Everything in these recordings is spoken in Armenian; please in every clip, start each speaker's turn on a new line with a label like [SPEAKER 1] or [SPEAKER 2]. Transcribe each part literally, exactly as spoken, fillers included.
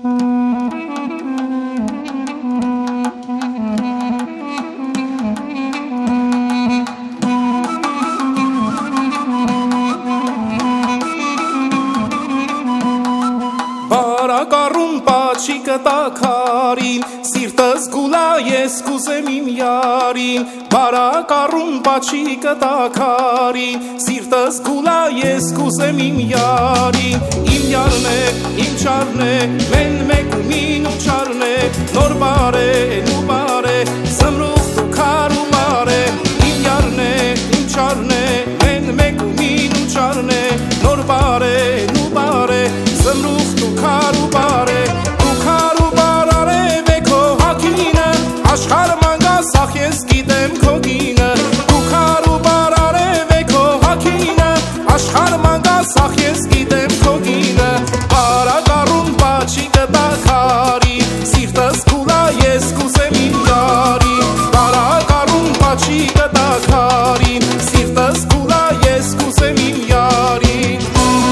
[SPEAKER 1] Բարակառուն պաչիկը տաքարին, սիրտս գուլա ես կուզեմ իմ յարին։ Բարակառուն պաչիկը տաքարին, սիրտս գուլա ես կուզեմ իմ յարին։ Իմ յարն է, իմ չարն է, մեն մեկ ու մին ու չարն է, նոր բար է, նու բար է, սմրուխտ ու քար ու մար է։ Իմ յարն է, իմ չարն է, մեն մեկ ու մին ու չարն է, նոր բար է, նու բար է, սմրուխտ ու քար ու բար է։ Դու քար ու բար արև է քո հագինը, աշխարհ մանգա սախ ես գիտեմ քո գինը։ Դու քար ու բար արև է քո հագինը, աշխարհ մանգա սախ ես գիտեմ քո գինը։ Բարակառուն պաչիկը տաքարի, սիրտս գուլա ես կուզեմ իմ յարին։ Բարակառուն պաչիկը տաքարի, սիրտս գուլա ես կուզեմ իմ յարին։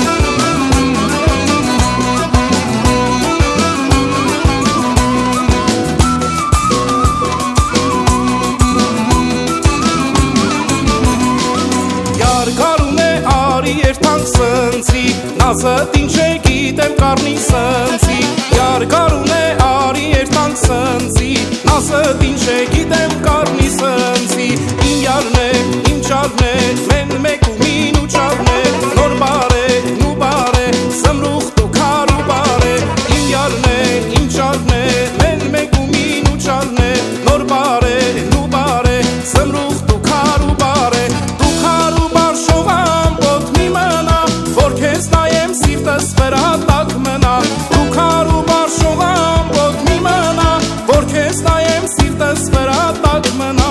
[SPEAKER 1] Նազդ ինչ է գիտեմ կարնի սնցի, յարգարուն է արի երթանք սնցի, նազդ ինչ է գիտեմ կարնի սնցի։ Իմ յարն է, իմ չարն է, մեն մեկ ու մին ու չարն է, նոր բար է, նու բար է, սմրուխտ ու քար ու բար է։ Իմ յարն է, իմ չարն է, մեն մեկ ու մին ու չարն է, նոր բար է, նու բար է, սմրուխտ ու քար ու բար է։ Դու քար ու բար շողամ ոտք մի մնա, որ քեզ նայեմ սիրտս վրա տակ մնա։ Դու քար ու բար շողամ ոտք մի մնա, որ քեզ նայեմ սիրտս վրա տակ մնա։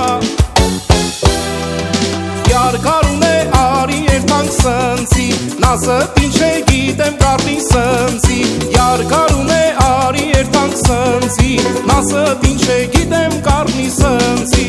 [SPEAKER 1] Յարգարուն է արի երթանք սնցի, նազդ ինչ է գիտեմ կարնի սնցի։ Յարգարուն է արի երթանք սնցի, նազդ ինչ է գիտեմ կարնի սնցի։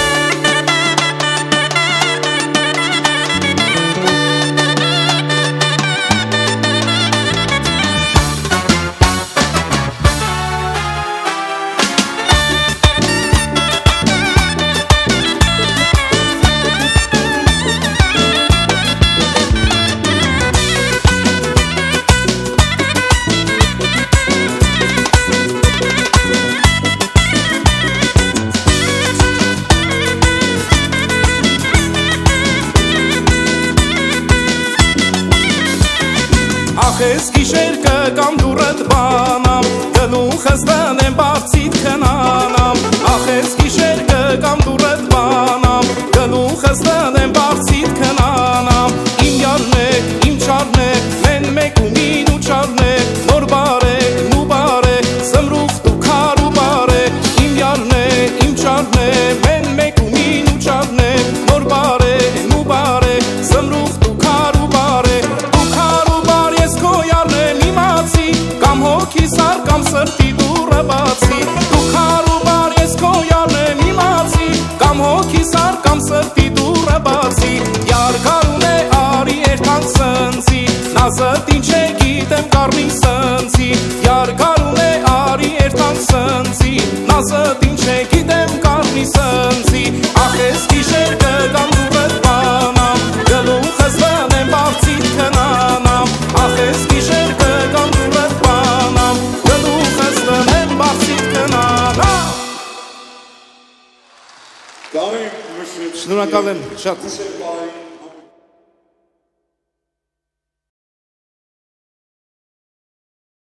[SPEAKER 1] Ախես գիշեր կգամ դուրդ բանամ, գլուխս դնեմ բարձիտ քնանամ։ Ախես գիշեր կգամ դուրդ բանամ, գլուխս դնեմ բարձիտ քնանամ։ Իմ յարն է, իմ չարն է, մեն մեկ ու մին ու չարն է, նոր բար է, նու բար է, սմրուխտ ու քար ու բար է։ Իմ յարն է, իմ չարն է, մեն մեկ ու մին ու չարն է, նոր բար է, նու բար է, սմրուխտ ու քար ու բար է։ Կամ հոգի սար կամ սրտի դուռը բացի, դու քար ու բար ես քո յարն եմ իմացի, կամ հոգի սար կամ սրտի դուռը բացի։ Յարգարուն է արի երթանք սնցի, նազդ ինչ է գիտեմ կարնի սնցի։ Յարգարուն է արի երթանք սնցի, նազդ ինչ է գիտեմ կարնի սնցի։ Ախես գիշեր կգամ դուրդ բանամ, գլուխս դնեմ բարձիտ քնանամ։ Ախես գիշեր կգամ դուրդ բանամ, գլուխս դնեմ բարձիտ քնանամ։
[SPEAKER 2] Շնորհակալ եմ շատ։